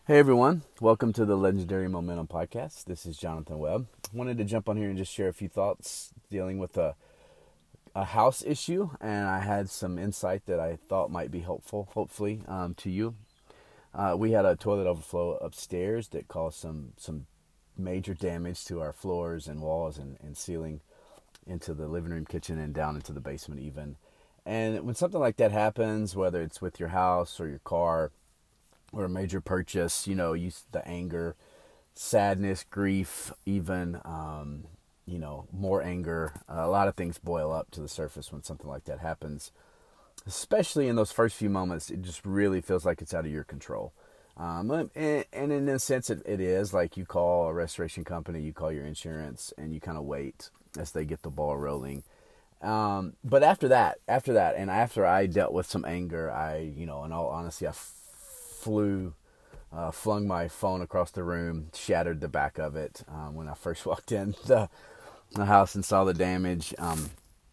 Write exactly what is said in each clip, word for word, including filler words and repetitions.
Hey everyone, welcome to the Legendary Momentum Podcast. This is Jonathan Webb. I wanted to jump on here and just share a few thoughts dealing with a, a house issue, and I had some insight that I thought might be helpful, hopefully, um, to you. Uh, we had a toilet overflow upstairs that caused some, some major damage to our floors and walls and, and ceiling into the living room, kitchen, and down into the basement even. And when something like that happens, whether it's with your house or your car, or a major purchase, you know, you, the anger, sadness, grief, even, um, you know, more anger. Uh, a lot of things boil up to the surface when something like that happens. Especially in those first few moments, it just really feels like it's out of your control. Um, and, and in a sense, it, it is. Like you call a restoration company, you call your insurance, and you kind of wait as they get the ball rolling. Um, but after that, after that, and after I dealt with some anger, I, you know, in all honesty, I flew, uh, flung my phone across the room, shattered the back of it um, when I first walked in the, the house and saw the damage. Um,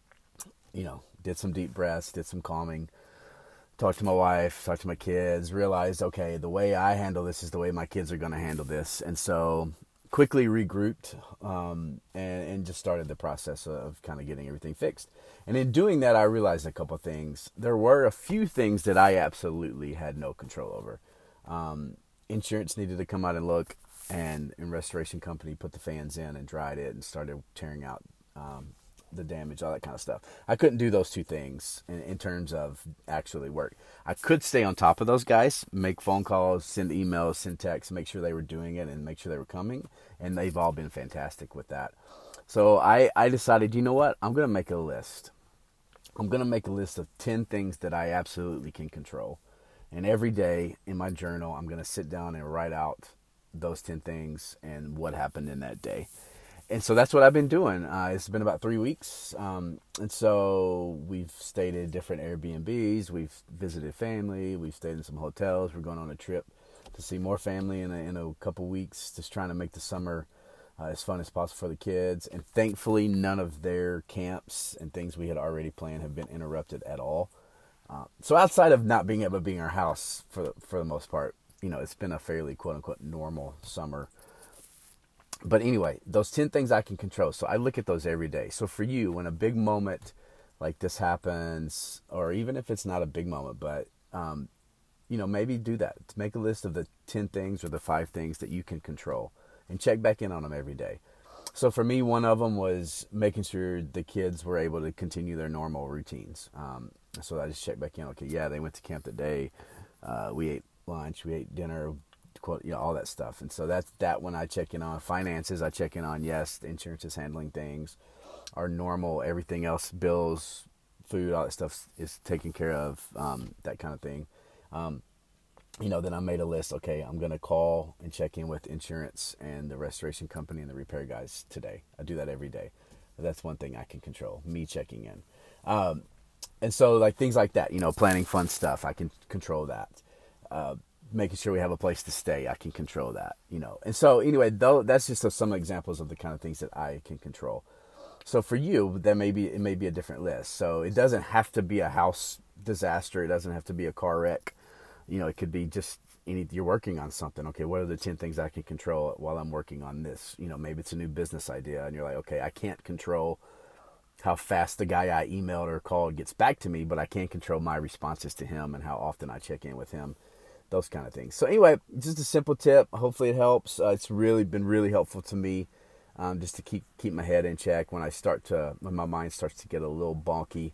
you know, did some deep breaths, did some calming, talked to my wife, talked to my kids, realized, okay, the way I handle this is the way my kids are going to handle this. And so quickly regrouped um, and, and just started the process of kind of getting everything fixed. And in doing that, I realized a couple things. There were a few things that I absolutely had no control over. Um, insurance needed to come out and look, and, and restoration company put the fans in and dried it and started tearing out um, the damage, all that kind of stuff. I couldn't do those two things in, in terms of actually work. I could stay on top of those guys, make phone calls, send emails, send texts, make sure they were doing it and make sure they were coming. And they've all been fantastic with that. So I, I decided, you know what? I'm going to make a list. I'm going to make a list of ten things that I absolutely can control. And every day in my journal, I'm going to sit down and write out those ten things and what happened in that day. And so that's what I've been doing. Uh, it's been about three weeks. Um, and so we've stayed in different Airbnbs. We've visited family. We've stayed in some hotels. We're going on a trip to see more family in a, in a couple weeks, just trying to make the summer uh, as fun as possible for the kids. And thankfully, none of their camps and things we had already planned have been interrupted at all. Uh, so outside of not being able to be in our house for the, for the most part, you know, it's been a fairly quote-unquote normal summer. But anyway, those ten things I can control. So I look at those every day. So for you, when a big moment like this happens, or even if it's not a big moment, but, um, you know, maybe do that. Make a list of the ten things or the five things that you can control and check back in on them every day. So for me, one of them was making sure the kids were able to continue their normal routines. Um, so I just checked back in. Okay, yeah, they went to camp that day. Uh, we ate lunch, we ate dinner, quote, you know, all that stuff. And so that's that when I check in on finances, I check in on, yes, the insurance is handling things. Our normal, everything else, bills, food, all that stuff is taken care of, um, that kind of thing. Um, you know, then I made a list. Okay, I'm going to call and check in with insurance and the restoration company and the repair guys today. I do that every day. That's one thing I can control, me checking in. Um, and so like things like that, you know, planning fun stuff, I can control that. Uh, making sure we have a place to stay, I can control that, you know. And so anyway, though, that's just some examples of the kind of things that I can control. So for you, there may be, it may be a different list. So it doesn't have to be a house disaster. It doesn't have to be a car wreck. You know, it could be just any, you're working on something. Okay, what are the ten things I can control while I'm working on this? You know, maybe it's a new business idea and you're like, okay, I can't control how fast the guy I emailed or called gets back to me, but I can control my responses to him and how often I check in with him, those kind of things. So anyway, just a simple tip. Hopefully it helps. Uh, it's really been really helpful to me um, just to keep keep my head in check when I start to, when my mind starts to get a little bonky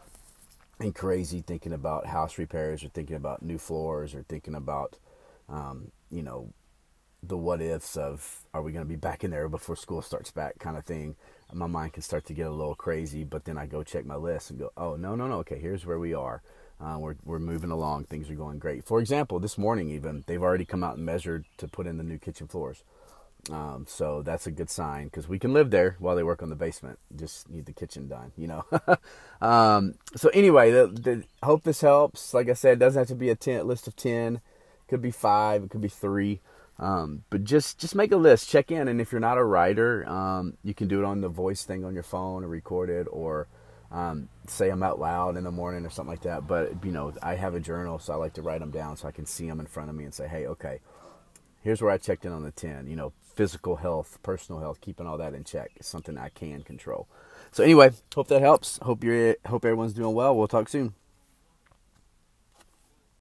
and crazy, thinking about house repairs or thinking about new floors or thinking about, um, you know, the what ifs of, are we going to be back in there before school starts back kind of thing. My mind can start to get a little crazy, but then I go check my list and go, oh, no, no, no. Okay, here's where we are. Uh, we're we're moving along. Things are going great. For example, this morning even, they've already come out and measured to put in the new kitchen floors. Um, so that's a good sign because we can live there while they work on the basement. Just need the kitchen done, you know. um, so anyway, the, the, hope this helps. Like I said, it doesn't have to be a ten, list of ten. It could be five. It could be three. Um, but just just make a list. Check in. And if you're not a writer, um, you can do it on the voice thing on your phone or record it or um, say them out loud in the morning or something like that. But, you know, I have a journal, so I like to write them down so I can see them in front of me and say, hey, okay, here's where I checked in on the ten. You know, physical health, personal health, keeping all that in check is something I can control. So anyway, hope that helps. Hope you're hope everyone's doing well. We'll talk soon.